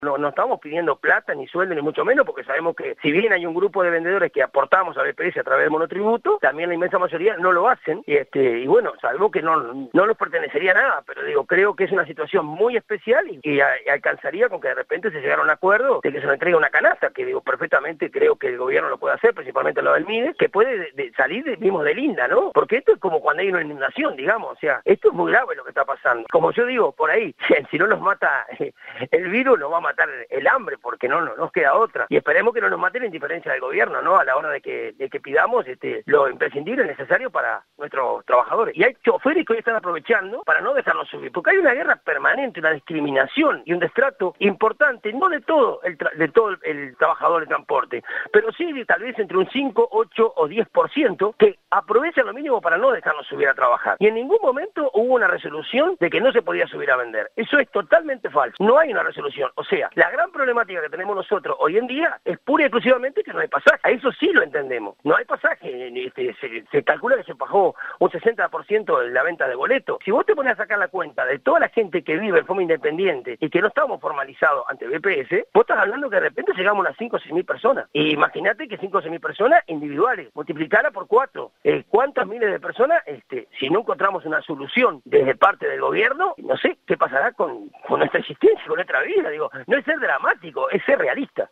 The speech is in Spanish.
No estamos pidiendo plata, ni sueldo, ni mucho menos, porque sabemos que si bien hay un grupo de vendedores que aportamos a BPS a través del monotributo, también la inmensa mayoría no lo hacen, y bueno, sabemos que no nos pertenecería nada, pero digo, creo que es una situación muy especial y alcanzaría con que de repente se llegara a un acuerdo de que se nos entregue una canasta, que digo, perfectamente creo que el gobierno lo puede hacer, principalmente lo del MIDES, que puede salir mismo de linda, ¿no? Porque esto es como cuando hay una inundación, digamos, o sea, esto es muy grave lo que está pasando. Como yo digo, por ahí, si no nos mata el virus, nos va a matar el hambre, porque no nos queda otra. Y esperemos que no nos mate la indiferencia del gobierno, ¿no? A la hora de que pidamos lo imprescindible, necesario para nuestros trabajadores. Y hay choferes que hoy están aprovechando para no dejarnos subir, porque hay una guerra permanente, una discriminación y un destrato importante, no de todo el trabajador de transporte, pero sí tal vez entre un 5, 8 o 10% que aprovechan lo mínimo para no dejarnos subir a trabajar. Y en ningún momento hubo una resolución de que no se podía subir a vender. Eso es totalmente falso. No hay una resolución. O sea, la gran problemática que tenemos nosotros hoy en día es pura y exclusivamente que no hay pasaje. A eso sí lo entendemos. No hay pasaje. Se calcula que se bajó un 60% en la venta de boletos. Si vos te pones a sacar la cuenta de toda la gente que vive en forma independiente y que no estamos formalizados ante BPS, vos estás hablando que de repente llegamos a unas 5 o 6 mil personas. Y imagínate que 5 o 6 mil personas individuales, multiplicarla por 4. ¿Cuántas miles de personas, si no encontramos una solución desde parte del gobierno, no sé qué pasará con nuestra existencia, con nuestra vida? Digo, no es ser dramático, es ser realista.